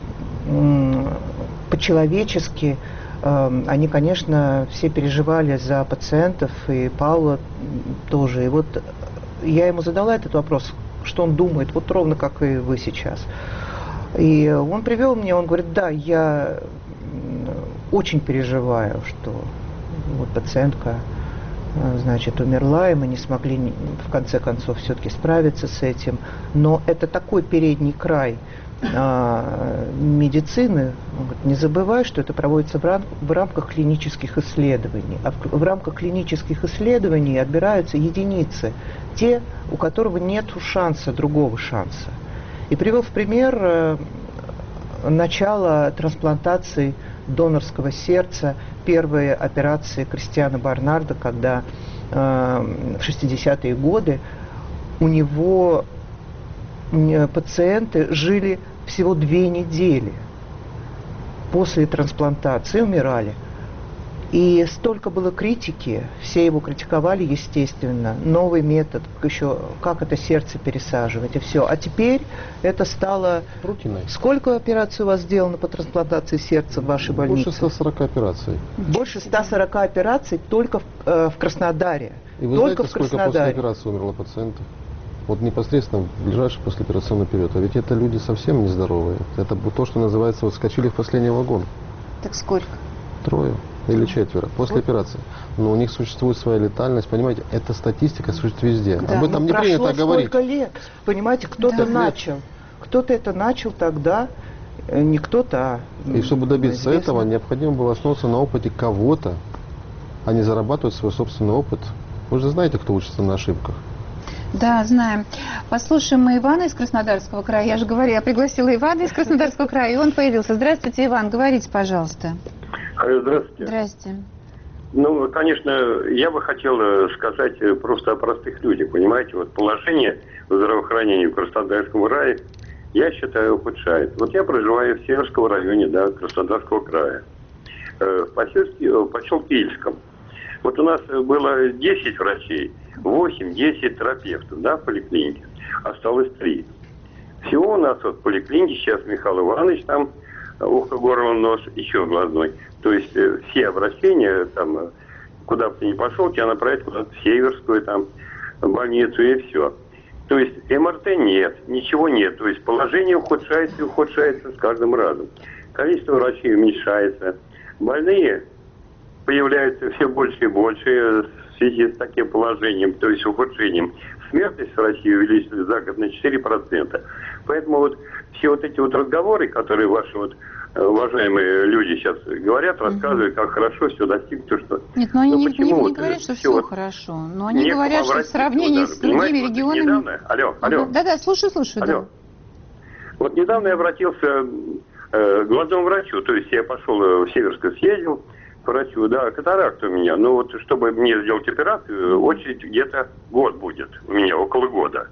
по-человечески они, конечно, все переживали за пациентов, и Паула тоже. И вот я ему задала этот вопрос, что он думает, вот ровно как и вы сейчас. И он привел мне, он говорит, да, я очень переживаю, что вот пациентка, значит, умерла, и мы не смогли в конце концов все-таки справиться с этим. Но это такой передний край медицины. Он говорит, не забывай, что это проводится в рамках клинических исследований. А в рамках клинических исследований отбираются единицы, те, у которого нет шанса, другого шанса. И привел в пример начало трансплантации донорского сердца, первые операции Кристиана Барнарда, когда в 60-е годы у него пациенты жили всего 2 недели после трансплантации, умирали. И столько было критики, все его критиковали, естественно, новый метод, еще как это сердце пересаживать и все. А теперь это стало... Рутиной. Сколько операций у вас сделано по трансплантации сердца в вашей больнице? Больше 140 операций. Больше 140 операций только в Краснодаре. И вы только знаете, сколько после операции умерло пациентов? Вот непосредственно в ближайший послеоперационный период. А ведь это люди совсем нездоровые. Это то, что называется, вот скочили в последний вагон. Так сколько? 3 или 4 после операции. Но у них существует своя летальность, понимаете, эта статистика существует везде. Да, об этом не принято говорить. Сколько лет, понимаете, кто-то начал. Кто-то это начал тогда, не кто-то, И чтобы добиться этого, необходимо было основываться на опыте кого-то, а не зарабатывать свой собственный опыт. Вы же знаете, кто учится на ошибках. Да, знаем. Послушаем мы Ивана из Краснодарского края. Я же говорю, я пригласила Ивана из Краснодарского края, и он появился. Здравствуйте, Иван, говорите, пожалуйста. Здравствуйте. Здрасте. Ну, конечно, я бы хотел сказать просто о простых людях, понимаете, вот положение в здравоохранении в Краснодарском крае, я считаю, ухудшает. Вот я проживаю в Северском районе, да, Краснодарского края, в поселке Ильском. Вот у нас было 10 врачей, 8-10 терапевтов, да, в поликлинике, осталось 3. Всего у нас вот в поликлинике сейчас Михаил Иванович там, ухо, горло, нос, еще глазной. То есть все обращения, там, куда бы ты ни пошел, тебя направят куда-то в Северскую, там, больницу и все. То есть МРТ нет, ничего нет. То есть положение ухудшается и ухудшается с каждым разом. Количество врачей уменьшается. Больные появляются все больше и больше в связи с таким положением, то есть ухудшением. Смертность в России увеличилась за год на 4%. Поэтому вот все вот эти вот разговоры, которые ваши вот уважаемые люди сейчас говорят, рассказывают, как хорошо все достигнуто, что... Нет, но они не говорят, что все хорошо, но они говорят, что в сравнении с другими регионами... Недавно, алло. Да-да, слушаю, алло. Да. Вот недавно я обратился к главному врачу, то есть я пошел в Северское, съездил к врачу, да, катаракта у меня, ну вот, чтобы мне сделать операцию, очередь где-то год будет, у меня около года,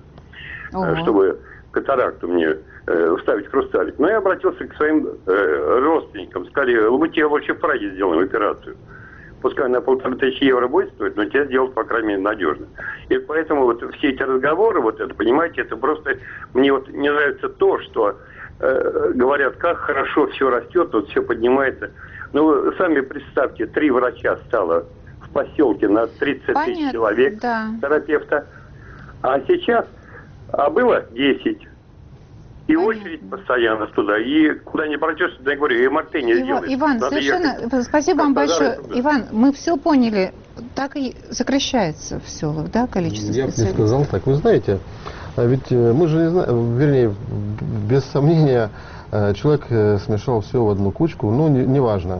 чтобы катаракту мне вставить хрусталик. Но я обратился к своим родственникам, сказали, мы тебе лучше в Праге сделаем операцию. Пускай на 1500 евро будет стоить, но тебе сделать, по крайней мере, надежно. И поэтому вот все эти разговоры, вот это, понимаете, это просто... Мне вот не нравится то, что говорят, как хорошо все растет, вот все поднимается. Ну, вы сами представьте, 3 врача стало в поселке на 30 тысяч человек, да, терапевта. А сейчас, было 10. И очередь постоянно туда. И куда не пройдешь, я говорю, и МРТ не сделаешь. Иван, совершенно... Спасибо вам большое. Иван, мы все поняли. Так и сокращается все, да, количество специалистов? Я бы не сказал так. Вы знаете, ведь мы же не знаем, вернее, без сомнения, человек смешал все в одну кучку. Ну, неважно.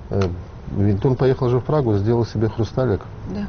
Ведь он поехал же в Прагу, сделал себе хрусталик. Да.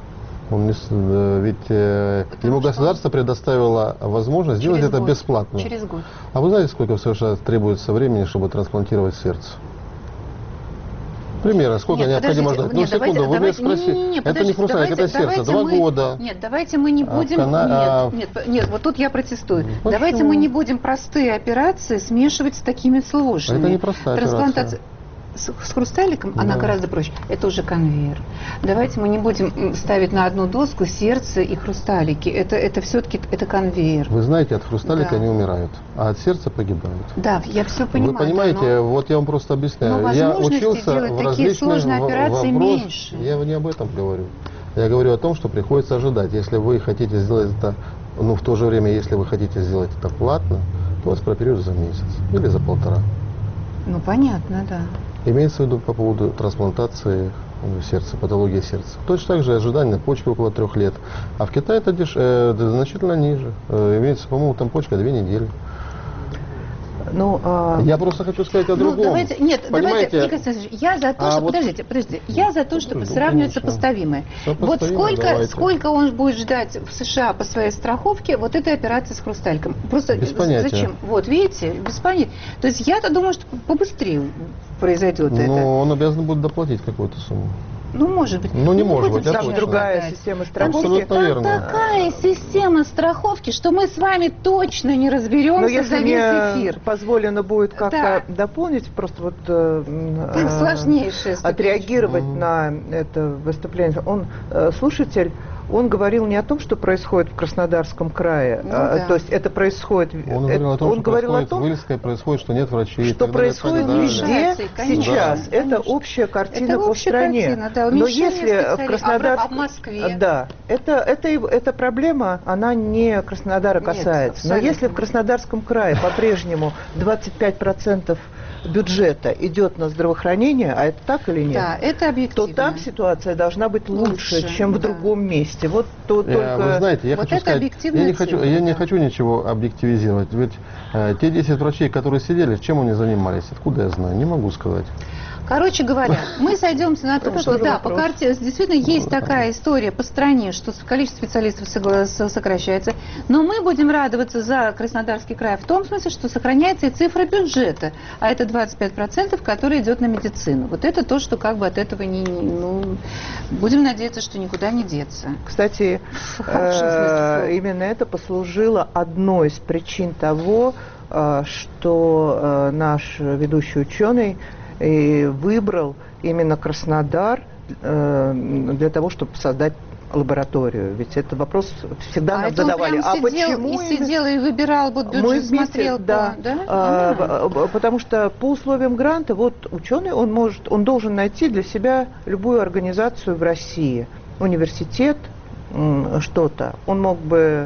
Ведь ему государство предоставило возможность сделать это бесплатно. Через год. А вы знаете, сколько в США требуется времени, чтобы трансплантировать сердце? Примерно, сколько необходимо ждать? Ну, секунду, вы меня спросите. Это не хрусталик, это сердце. 2 года. Нет, давайте мы не будем... Нет, вот тут я протестую. Почему? Давайте мы не будем простые операции смешивать с такими сложными. Это не простая операция. С хрусталиком она гораздо проще. Это уже конвейер. Давайте мы не будем ставить на одну доску сердце и хрусталики. Это все-таки это конвейер. Вы знаете, от хрусталика они умирают, а от сердца погибают. Да, я все понимаю. Вы понимаете, вот я вам просто объясняю. Я учился в различных вопросах. Я не об этом говорю. Я говорю о том, что приходится ожидать. Если вы хотите сделать это, ну, в то же время, если вы хотите сделать это платно, то вас прооперируют за месяц или за 1,5. Ну, понятно, да. Имеется в виду по поводу трансплантации сердца, патологии сердца. Точно так же ожидание почки около 3 лет. А в Китае это значительно ниже. Имеется, по-моему, там почка 2 недели. Я просто хочу сказать о другом. Давайте, Игорь Александрович, я за то, что... Подождите. Я за то, чтобы сравнивать сопоставимые. Вот сколько он будет ждать в США по своей страховке вот этой операции с хрусталиком? Просто без понятия. Зачем? Вот, видите, без понятия. То есть я-то думаю, что побыстрее произойдет это. Но он обязан будет доплатить какую-то сумму. Ну, может быть. Ну, не может быть. Там другая система страховки. Там такая система страховки, что мы с вами точно не разберемся за весь эфир. Позволено будет как-то дополнить, просто вот сложнейшее отреагировать на это выступление. Слушатель, он говорил не о том, что происходит в Краснодарском крае, то есть это происходит... Он говорил о том, что происходит в Выльской, происходит, что нет врачей. Что происходит везде сейчас. Это общая картина по стране. Но если в Краснодаре... в Москве... Да, эта проблема, она не Краснодара касается. Но если в Краснодарском крае по-прежнему 25% бюджета идет на здравоохранение, а это так или нет? Да, это объективно. То там ситуация должна быть лучше, чем в другом месте. Вот вы знаете, я хочу сказать, я не хочу ничего объективизировать. Ведь те 10 врачей, которые сидели, чем они занимались? Откуда я знаю? Не могу сказать. Короче говоря, мы сойдемся на том, что да, по карте действительно есть такая история по стране, что количество специалистов сокращается, но мы будем радоваться за Краснодарский край в том смысле, что сохраняется и цифра бюджета, а это 25%, который идет на медицину. Вот это то, что как бы от этого будем надеяться, что никуда не деться. Кстати, именно это послужило одной из причин того, что наш ведущий ученый выбрал именно Краснодар для того, чтобы создать лабораторию. Ведь этот вопрос всегда нам задавали. Сидел и выбирал, бюджет смотрел. Потому что по условиям гранта, вот ученый, он должен найти для себя любую организацию в России. Университет, что-то. Он мог бы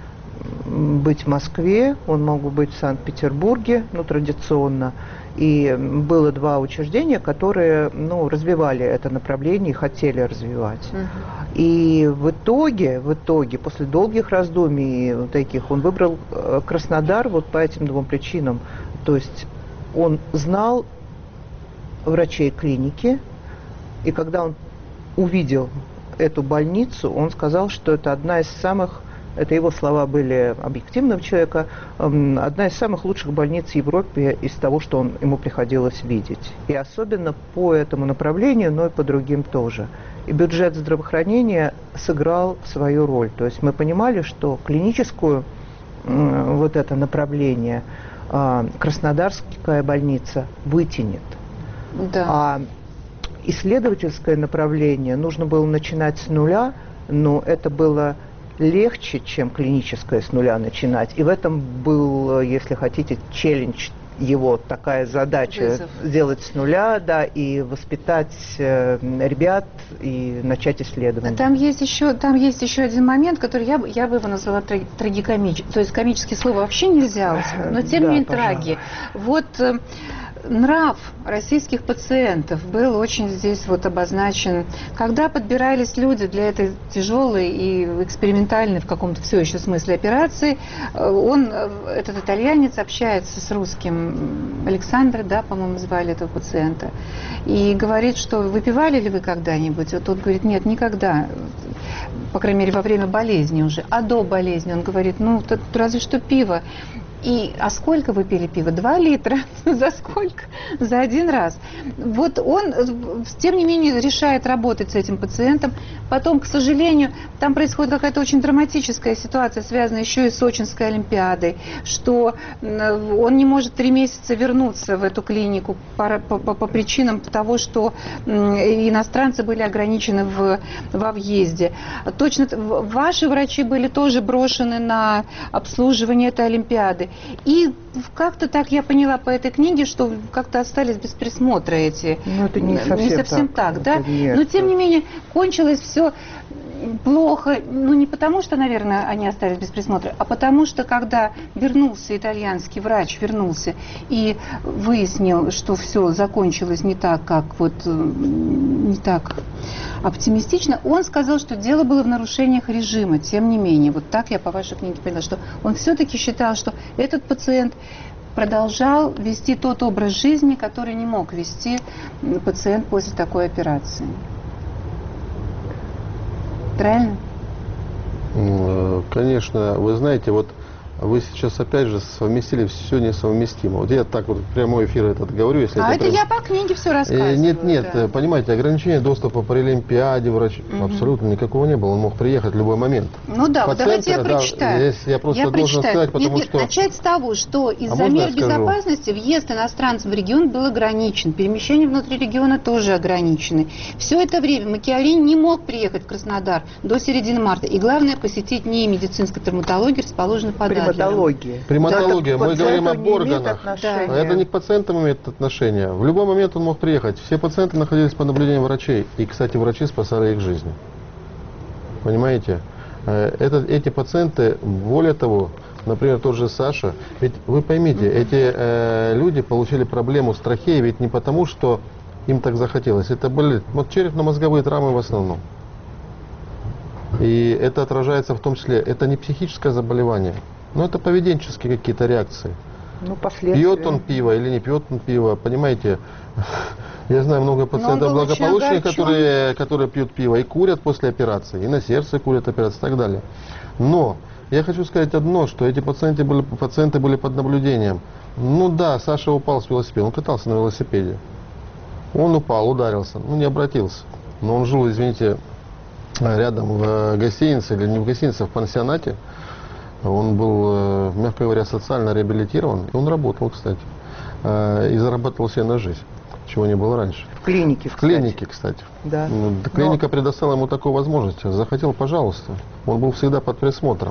быть в Москве, он мог бы быть в Санкт-Петербурге, традиционно. И было 2 учреждения, которые развивали это направление и хотели развивать. И в итоге, после долгих раздумий таких, он выбрал Краснодар вот по этим 2 причинам. То есть он знал врачей клиники, и когда он увидел эту больницу, он сказал, что это одна из самых... Это его слова были объективного человека. Одна из самых лучших больниц в Европе из того, что ему приходилось видеть. И особенно по этому направлению, но и по другим тоже. И бюджет здравоохранения сыграл свою роль. То есть мы понимали, что клиническую вот это направление Краснодарская больница вытянет. Да. А исследовательское направление нужно было начинать с нуля, но это было... легче, чем клиническое с нуля начинать. И в этом был, если хотите, челлендж его, такая задача сделать с нуля, и воспитать ребят и начать исследование. Там есть еще один момент, который я бы его назвала трагикомическим. То есть комические слова вообще нельзя, но тем не менее траги. Вот нрав российских пациентов был очень здесь обозначен. Когда подбирались люди для этой тяжелой и экспериментальной в каком-то все еще смысле операции, этот итальянец, общается с русским, Александр, по-моему, звали этого пациента, и говорит, что выпивали ли вы когда-нибудь? Вот тот говорит, нет, никогда. По крайней мере, во время болезни уже. А до болезни он говорит, разве что пиво. А сколько вы пили пива? 2 литра. За сколько? За 1 раз. Вот он, тем не менее, решает работать с этим пациентом. Потом, к сожалению, там происходит какая-то очень драматическая ситуация, связанная еще и с Сочинской Олимпиадой, что он не может 3 месяца вернуться в эту клинику по причинам того, что иностранцы были ограничены во въезде. Точно, ваши врачи были тоже брошены на обслуживание этой Олимпиады. И как-то так я поняла по этой книге, что как-то остались без присмотра эти. Ну, это не совсем так, да? Но тем не менее кончилось все плохо, ну не потому, что, наверное, они остались без присмотра, а потому что, когда вернулся итальянский врач, и выяснил, что все закончилось не так, не так оптимистично, он сказал, что дело было в нарушениях режима. Тем не менее, вот так я по вашей книге поняла, что он все-таки считал, что этот пациент продолжал вести тот образ жизни, который не мог вести пациент после такой операции. Правильно? Конечно, вы знаете, вот вы сейчас опять же совместили все несовместимо. Вот я так вот прямой эфир этот говорю, если это я по книге все рассказываю. Нет, да. Понимаете, ограничение доступа по Олимпиаде врача абсолютно никакого не было. Он мог приехать в любой момент. Ну да, вот давайте я прочитаю. Я просто должен сказать, потому что... Начать с того, что из-за мер безопасности въезд иностранцев в регион был ограничен. Перемещения внутри региона тоже ограничены. Все это время Маккиарини не мог приехать в Краснодар до середины марта. И главное, посетить НИИ медицинской травматологии, расположенной под Адлером. Приматология. Мы говорим об органах. Да. Это не к пациентам имеет отношение. В любой момент он мог приехать. Все пациенты находились под наблюдением врачей. И, кстати, врачи спасали их жизни. Понимаете? Эти пациенты, более того, например, тот же Саша, ведь вы поймите, эти люди получили проблему с трахеей ведь не потому, что им так захотелось. Это были черепно-мозговые травмы в основном. И это отражается в том числе, это не психическое заболевание. Но это поведенческие какие-то реакции. Ну, последствия. Пьет он пиво или не пьет он пиво, понимаете? Я знаю много пациентов благополучных, которые пьют пиво и курят после операции, и на сердце курят операции и так далее. Но я хочу сказать одно, что эти пациенты были под наблюдением. Ну да, Саша упал с велосипеда, он катался на велосипеде. Он упал, ударился, не обратился. Но он жил, извините, рядом в гостинице, или не в гостинице, а в пансионате. Он был, мягко говоря, социально реабилитирован, и он работал, кстати, и зарабатывал себе на жизнь, чего не было раньше. В клинике, кстати. В клинике, кстати. Да. Клиника предоставила ему такую возможность. Захотел, пожалуйста. Он был всегда под присмотром.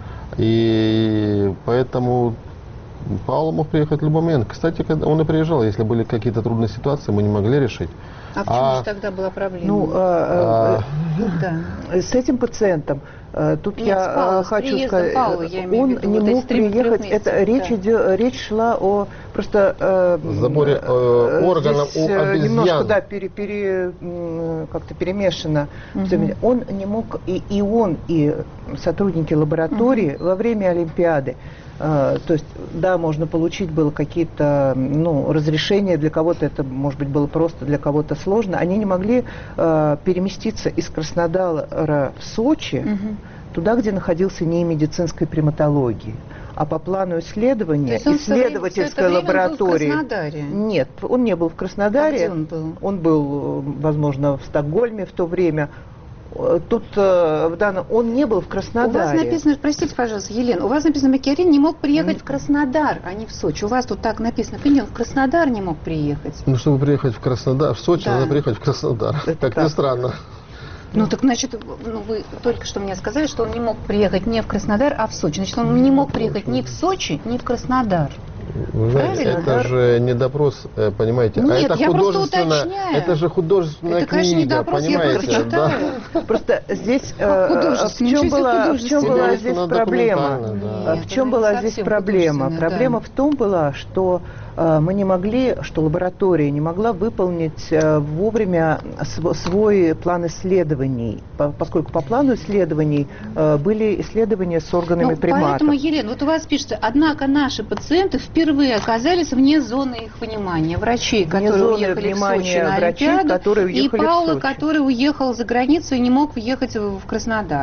И поэтому Павел мог приехать в любой момент. Кстати, когда он и приезжал, если были какие-то трудные ситуации, мы не могли решить. А почему же тогда была проблема? С этим пациентом, тут я хочу сказать, он не мог приехать, речь шла о просто... заборе органов у обезьян. Немножко, как-то перемешано. Он не мог, и он, и сотрудники лаборатории во время Олимпиады, то есть, да, можно получить было какие-то, разрешения, для кого-то это, может быть, было просто, для кого-то сложно. Они не могли переместиться из Краснодара в Сочи, туда, где находился НИИ медицинской приматологии. А по плану исследования, исследовательской лаборатории... Он был в Краснодаре? Нет, он не был в Краснодаре. А где он был? Он был, возможно, в Стокгольме в то время. Тут он не был в Краснодаре. У вас написано, простите, пожалуйста, Елена, у вас написано, Маккиарини не мог приехать в Краснодар, а не в Сочи. У вас тут так написано, в Краснодар не мог приехать. Чтобы приехать в Краснодар, в Сочи надо приехать в Краснодар. Как ни странно. Так значит, вы только что мне сказали, что он не мог приехать не в Краснодар, а в Сочи. Значит, он не мог приехать ни в Сочи, ни в Краснодар. Вы знаете, это же не допрос, понимаете, нет, это художественная, это же художественная это, конечно, книга, не допрос, понимаете? Я да? Просто здесь в чем была здесь проблема? В чем была здесь проблема? Проблема в том была, что мы не могли, что лаборатория не могла выполнить вовремя свой план исследований, поскольку по плану исследований были исследования с органами приматов. Поэтому, Елена, вот у вас пишется, однако наши пациенты впервые оказались вне зоны их внимания. Врачи, которые уехали в Сочи на Олимпиаду, и Паула, который уехал за границу и не мог въехать в Краснодар.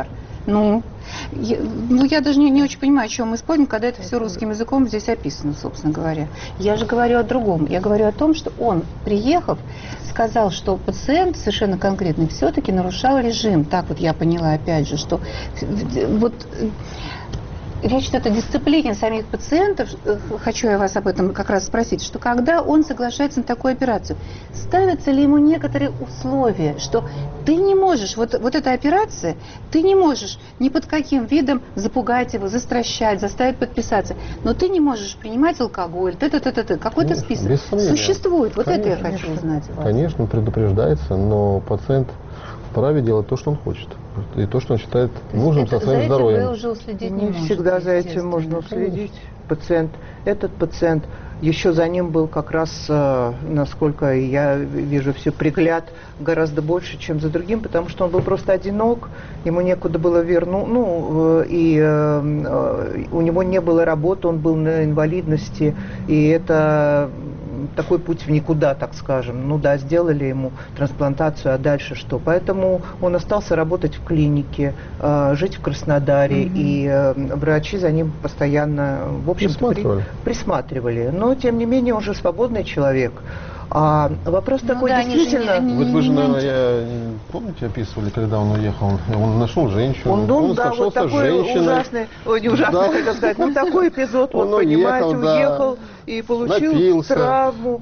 Ну, я даже не очень понимаю, о чем мы спорим, когда это все русским языком здесь описано, собственно говоря. Я же говорю о другом. Я говорю о том, что он, приехав, сказал, что пациент совершенно конкретный все-таки нарушал режим. Так вот я поняла, опять же, что вот речь идет о дисциплине самих пациентов. Хочу я вас об этом как раз спросить, что когда он соглашается на такую операцию, ставятся ли ему некоторые условия, что ты не можешь, вот эта операция, ты не можешь ни под каким видом запугать его, застращать, заставить подписаться, но ты не можешь принимать алкоголь, какой-то список существует. Вот конечно, это я хочу узнать. Конечно, предупреждается, но пациент вправе делать то, что он хочет. И то, что он считает нужным со своим здоровьем. Вы уже уследить не всегда за этим можно уследить. Этот пациент, еще за ним был как раз, насколько я вижу, все пригляд гораздо больше, чем за другим, потому что он был просто одинок, ему некуда было вернуть, и у него не было работы, он был на инвалидности, и это такой путь в никуда, так скажем. Ну да, сделали ему трансплантацию, а дальше что? Поэтому он остался работать в клинике, жить в Краснодаре, и врачи за ним постоянно, в общем-то, присматривали. Но, тем не менее, он же свободный человек. А вопрос такой, да, действительно... Вы же, наверное, помните, описывали, когда он уехал, он нашел женщину, он да, вот такой ужасный, не ужасный, хотел сказать, ну такой эпизод, вот, понимаете, уехал и получил травму.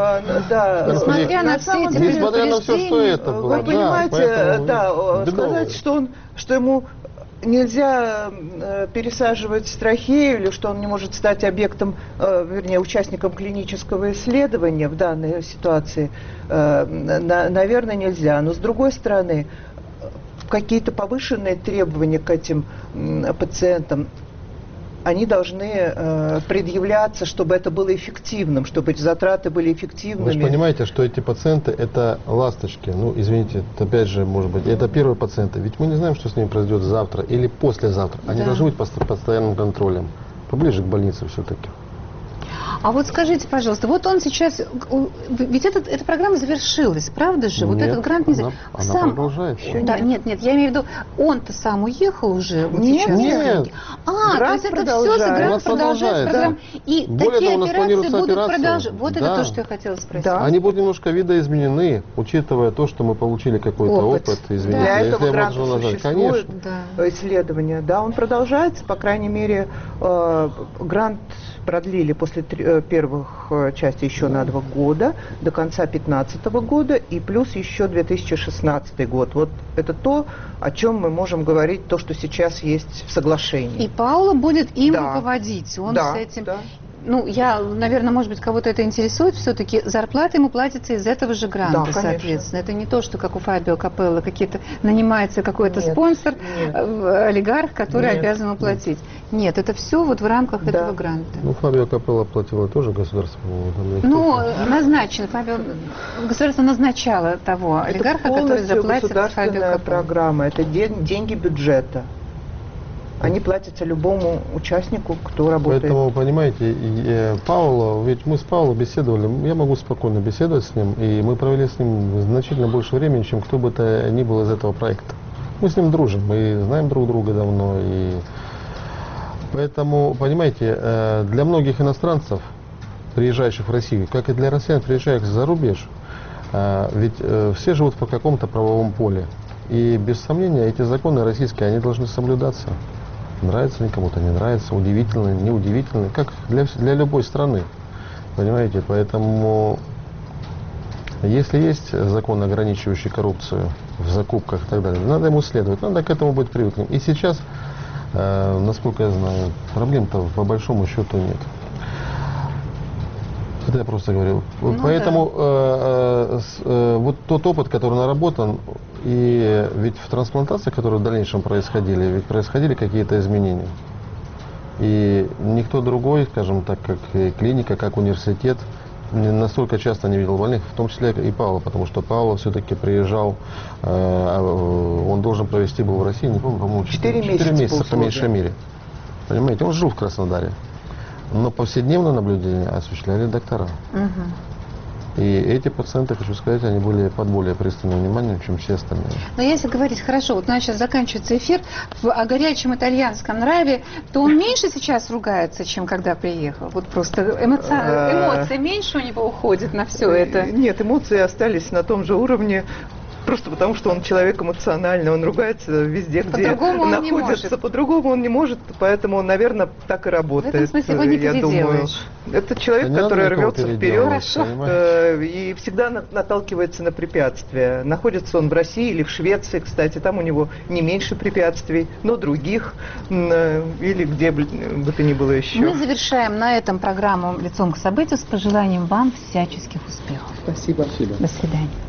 Несмотря на все эти предупреждения, несмотря на все, что это было. Вы понимаете, сказать, что ему нельзя пересаживать с трахею, или что он не может стать объектом, вернее, участником клинического исследования в данной ситуации, наверное, нельзя. Но с другой стороны, какие-то повышенные требования к этим пациентам, они должны предъявляться, чтобы это было эффективным, чтобы эти затраты были эффективными. Вы же понимаете, что эти пациенты – это ласточки. Ну, извините, опять же, может быть, это первые пациенты. Ведь мы не знаем, что с ними произойдет завтра или послезавтра. Они должны быть под постоянным контролем. Поближе к больнице все-таки. А вот скажите, пожалуйста, вот он сейчас, ведь эта программа завершилась, правда же? Вот нет, этот грант не она продолжается. Да, нет, я имею в виду, он-то сам уехал уже. Вот нет, сейчас. Нет. То есть это все, грант продолжается. Да. И более такие того, операции будут продолжаться. Вот да. Это то, что я хотела спросить. Да. Они будут немножко видоизменены, учитывая то, что мы получили какой-то опыт. Извините, для этого гранта существует конечно. Исследование. Да, он продолжается, по крайней мере, грант продлили после первых части еще на 2 года, до конца 2015 года, и плюс еще 2016 год. Вот это то, о чем мы можем говорить, то, что сейчас есть в соглашении. И Паула будет им руководить. Он с этим... Да. Ну, наверное, может быть, кого-то это интересует, все-таки зарплата ему платится из этого же гранта, соответственно. Это не то, что как у Фабио Капелло нанимается какой-то спонсор, олигарх, который обязан уплатить. Нет, это все вот в рамках этого гранта. Ну, Фабио Капелло платила тоже государство. Ну, назначен. Государство назначало того олигарха, который заплатит Фабио Капелло. Это государственная программа, это деньги бюджета. Они платятся любому участнику, кто работает. Поэтому, понимаете, Пауло, ведь мы с Пауло беседовали, я могу спокойно беседовать с ним, и мы провели с ним значительно больше времени, чем кто бы то ни был из этого проекта. Мы с ним дружим, мы знаем друг друга давно, и поэтому, понимаете, для многих иностранцев, приезжающих в Россию, как и для россиян, приезжающих за рубеж, ведь все живут по какому-то правовом поле. И без сомнения эти законы российские, они должны соблюдаться. Нравится ли кому-то, не нравится, удивительно, неудивительно, как для любой страны. Понимаете, поэтому если есть закон, ограничивающий коррупцию в закупках и так далее, надо ему следовать, надо к этому быть привыкнуть. И сейчас, насколько я знаю, проблем-то по большому счету нет. Это я просто говорил. Поэтому вот тот опыт, который наработан, и ведь в трансплантациях, которые в дальнейшем происходили, ведь происходили какие-то изменения. И никто другой, скажем так, как клиника, как университет, настолько часто не видел больных, в том числе и Пауло, потому что Пауло все-таки приезжал, он должен провести был в России, не помню, по-моему, 4 месяца по меньшей мере. Понимаете, он жил в Краснодаре. Но повседневное наблюдение осуществляли доктора. И эти пациенты, хочу сказать, они были под более пристальным вниманием, чем все остальные. Но если говорить, хорошо, вот у нас сейчас заканчивается эфир, о горячем итальянском нраве, то он меньше сейчас ругается, чем когда приехал? Вот просто эмоции меньше у него уходят на все это? Нет, эмоции остались на том же уровне. Просто потому, что он человек эмоциональный, он ругается везде, где находится. По-другому он не может, поэтому он, наверное, так и работает. В этом смысле его не переделаешь. Это человек, который рвется вперед и всегда наталкивается на препятствия. Находится он в России или в Швеции, кстати, там у него не меньше препятствий, но других, или где бы то ни было еще. Мы завершаем на этом программу «Лицом к событию» с пожеланием вам всяческих успехов. Спасибо. До свидания.